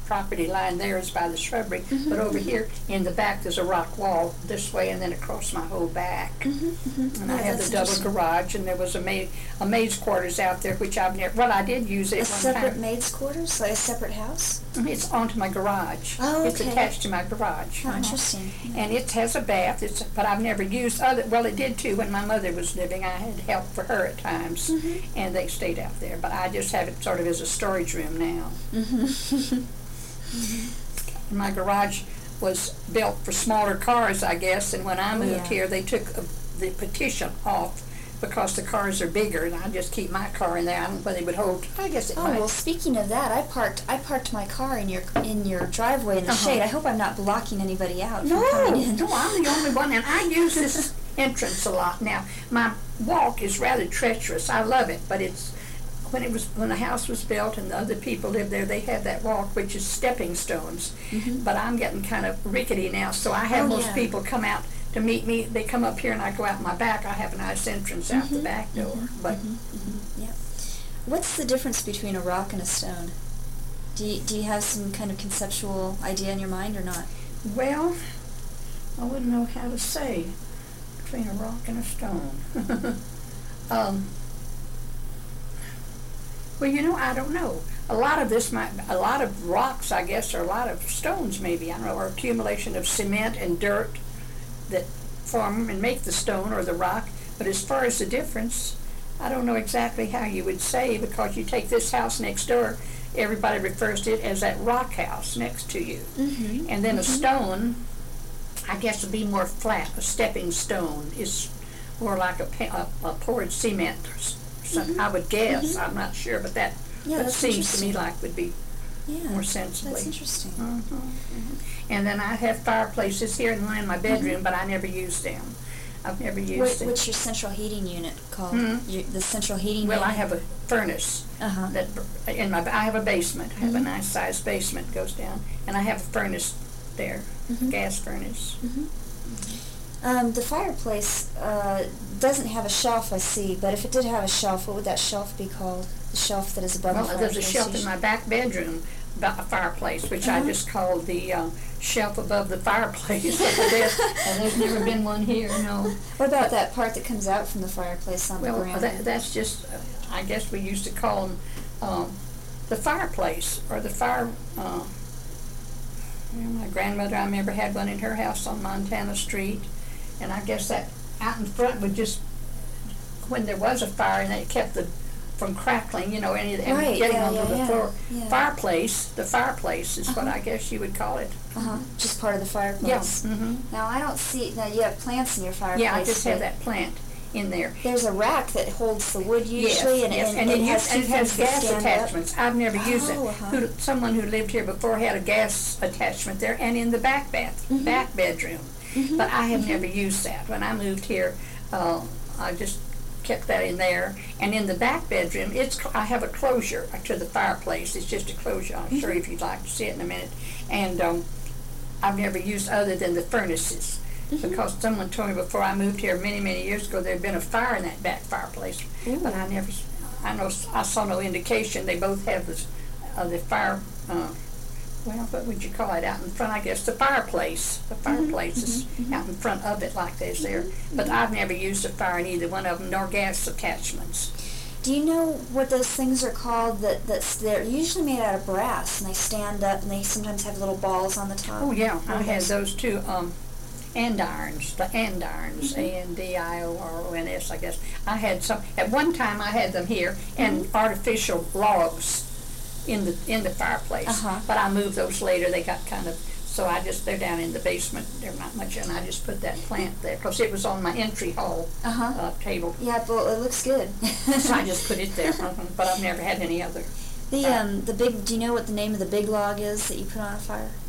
property line there is by the shrubbery, but over here in the back there's a rock wall this way and then across my whole back. And I have the double garage, and there was a maid's quarters out there, which I've never, well, I did use it A one separate time. maid's quarters, like a separate house? It's onto my garage. Oh, It's okay. attached to my garage. Oh, interesting. And it has a bath, but I've never used other, well, it did too when my mother was living. I had help for her at times, and they stayed out there, but I just have it sort of as a storage room now. My garage was built for smaller cars, I guess, and when I moved here, they took the partition off because the cars are bigger, and I just keep my car in there. I don't know whether they would hold. I guess it might. Oh, well, speaking of that, I parked my car in your driveway in the shade. I hope I'm not blocking anybody out from coming in. No, I'm the only one, and I use this entrance a lot now. My walk is rather treacherous. I love it, but it's when the house was built and the other people lived there, they had that walk, which is stepping stones. But I'm getting kind of rickety now, so I have most people come out to meet me. They come up here and I go out my back. I have a nice entrance out the back door. But Yeah. What's the difference between a rock and a stone? Do you have some kind of conceptual idea in your mind or not? well, I wouldn't know how to say between a rock and a stone. Well, I don't know. A lot of rocks, I guess, or a lot of stones, maybe, I don't know, or accumulation of cement and dirt that form and make the stone or the rock. But as far as the difference, I don't know exactly how you would say, because you take this house next door, everybody refers to it as that rock house next to you. And then a stone, I guess, would be more flat. A stepping stone is more like a poured cement or something, I would guess. I'm not sure, but that seems to me like would be more sensibly. That's interesting. And then I have fireplaces here and one in my bedroom, but I never use them. I've never used it. What's your central heating unit called? The central heating unit? Well, I have a furnace. I have a basement. I have a nice sized basement goes down, and I have a furnace there, gas furnace. The fireplace doesn't have a shelf, I see, but if it did have a shelf, what would that shelf be called? The shelf that is above the fireplace? There's a shelf in my back bedroom about a fireplace, which I just called the shelf above the fireplace. There's never been one here, no. What about that part that comes out from the fireplace on the ground? Well, that's just, I guess we used to call them the fireplace, or the fire. My grandmother, I remember, had one in her house on Montana Street, and I guess that out in front would just, when there was a fire, and it kept from crackling, and getting onto the floor. The fireplace is what I guess you would call it. Just part of the fireplace. Yes. Now I don't see. Now you have plants in your fireplace. Yeah, I just have that plant in there. There's a rack that holds the wood usually, and it has gas attachments. I've never used it. Someone who lived here before had a gas attachment there, and in the back bedroom. But I have never used that. When I moved here, I just kept that in there. And in the back bedroom, I have a closure to the fireplace. It's just a closure. I'll show you if you'd like to see it in a minute. And I've never used other than the furnaces. Because someone told me before I moved here many, many years ago there had been a fire in that back fireplace. But I saw no indication. They both have the fire, what would you call it, out in front, I guess, the fireplace. The fireplace is out in front of it like this there. But I've never used a fire in either one of them, nor gas attachments. Do you know what those things are called? They're usually made out of brass, and they stand up, and they sometimes have little balls on the top. Oh, yeah, I had those too. Andirons, the andirons, ANDIORONS, I guess. I had some, at one time I had them here, and artificial logs in the fireplace. But I moved those later. They got kind of, they're down in the basement. They're not much, and I just put that plant there, because it was on my entry hall table. Yeah, well, it looks good. So I just put it there, but I've never had any other. Do you know what the name of the big log is that you put on a fire?